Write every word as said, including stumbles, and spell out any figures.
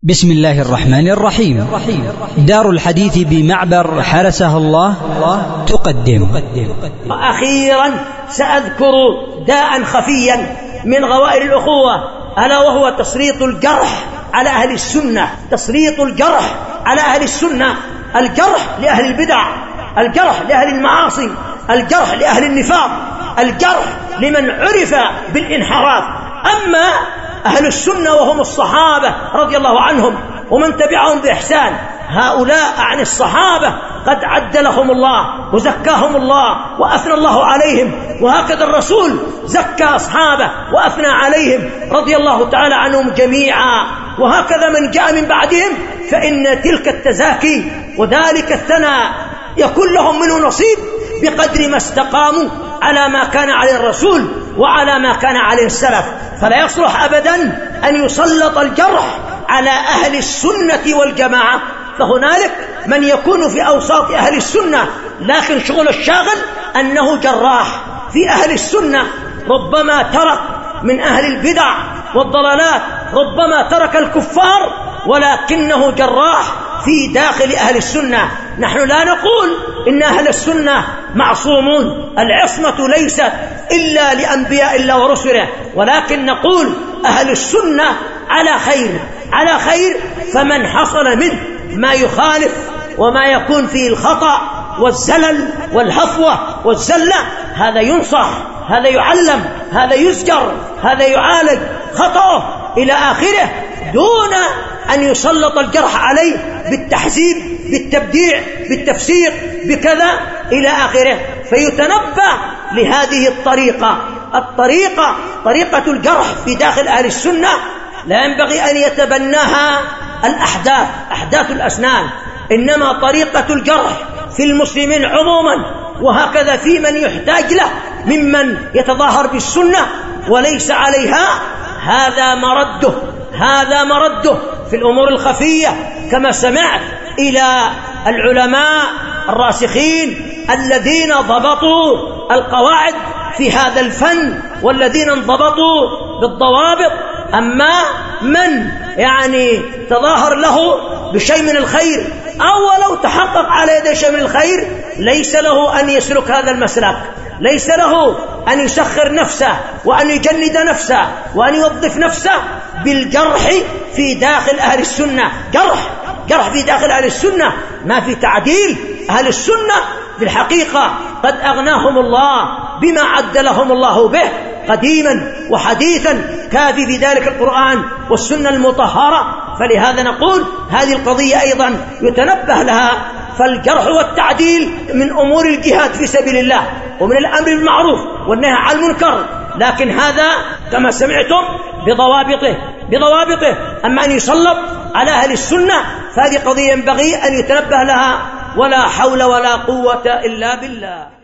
بسم الله الرحمن الرحيم. دار الحديث بمعبر حرسها الله تقدم. أخيرا سأذكر داء خفيا من غوائل الأخوة، ألا وهو تسليط الجرح على أهل السنة. تسليط الجرح على أهل السنة، الجرح لأهل البدع، الجرح لأهل المعاصي، الجرح لأهل النفاق، الجرح لمن عرف بالانحراف. أما أهل السنة وهم الصحابة رضي الله عنهم ومن تبعهم بإحسان، هؤلاء عن الصحابة قد عدلهم الله وزكاهم الله وأثنى الله عليهم، وهكذا الرسول زكى أصحابه وأثنى عليهم رضي الله تعالى عنهم جميعا. وهكذا من جاء من بعدهم فإن تلك التزاكي وذلك الثناء يكون لهم منه نصيب بقدر ما استقاموا على ما كان عليه الرسول وعلى ما كان عليه السلف. فلا يصلح أبدا أن يسلط الجرح على أهل السنة والجماعة، فهنالك من يكون في أوساط أهل السنة لكن شغل الشاغل أنه جراح في أهل السنة، ربما ترك من أهل البدع والضلالات، ربما ترك الكفار، ولكنه جراح في داخل أهل السنة. نحن لا نقول إن أهل السنة معصومون، العصمة ليست إلا لأنبياء الله ورسله، ولكن نقول أهل السنة على خير على خير فمن حصل منه ما يخالف وما يكون فيه الخطأ والزلل والهفوة والزلة، هذا ينصح، هذا يعلم، هذا يزجر، هذا يعالج خطأه إلى آخره، دون أن يسلط الجرح عليه بالتحذير بالتبديع بالتفسيق بكذا إلى آخره. فيتنبه لهذه الطريقة الطريقة طريقة الجرح في داخل أهل السنة، لا ينبغي أن يتبناها الأحداث أحداث الأسنان، إنما طريقة الجرح في المسلمين عموما، وهكذا في من يحتاج له ممن يتظاهر بالسنة وليس عليها، هذا مرده هذا مرده في الأمور الخفية، كما سمعت إلى العلماء الراسخين الذين ضبطوا القواعد في هذا الفن والذين انضبطوا بالضوابط. أما من يعني تظاهر له بشيء من الخير أو لو تحقق على يد شيء من الخير، ليس له أن يسلك هذا المسلك، ليس له أن يسخر نفسه وأن يجلد نفسه وأن يوظف نفسه بالجرح في داخل أهل السنة. جرح جرح في داخل أهل السنة ما في تعديل. أهل السنة في الحقيقة قد أغناهم الله بما عدلهم الله به قديما وحديثا، كافي في ذلك القرآن والسنة المطهرة. فلهذا نقول هذه القضية أيضا يتنبه لها. فالجرح والتعديل من أمور الجهاد في سبيل الله ومن الأمر بالمعروف والنهي عن المنكر، لكن هذا كما سمعتم بضوابطه بضوابطه أما أن يسلط على أهل السنة فهذه قضية ينبغي أن يتنبه لها، ولا حول ولا قوة إلا بالله.